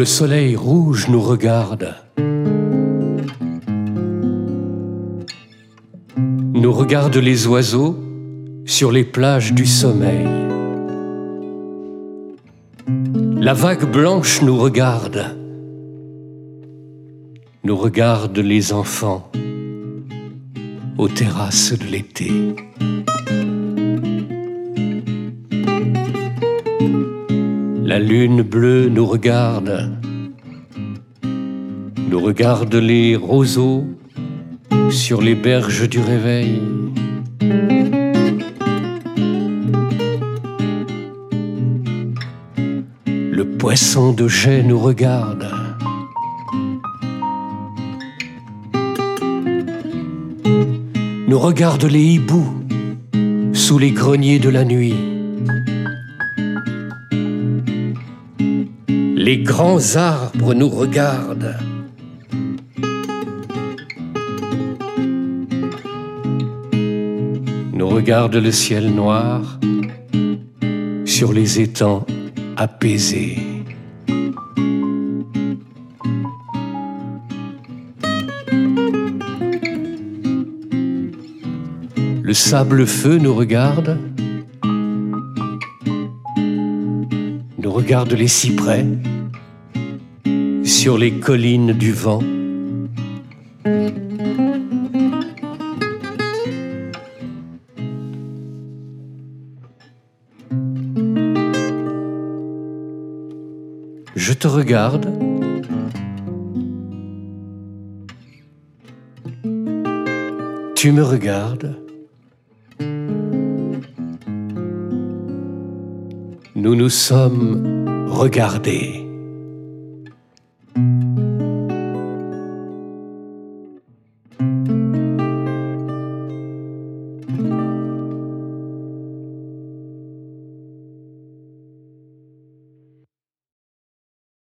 soleil rouge nous regarde. Nous regardent les oiseaux sur les plages du sommeil. La vague blanche nous regarde. Nous regardent les enfants aux terrasses de l'été. La lune bleue nous regarde. Nous regardent les roseaux sur les berges du réveil. Le poisson de jet nous regarde. Nous regardent les hiboux sous les greniers de la nuit. Les grands arbres nous regardent. Nous regardent le ciel noir sur les étangs apaisés. Le sable-feu nous regarde. Nous regarde les cyprès sur les collines du vent. Je te regarde. Tu me regardes. Nous nous sommes regardés.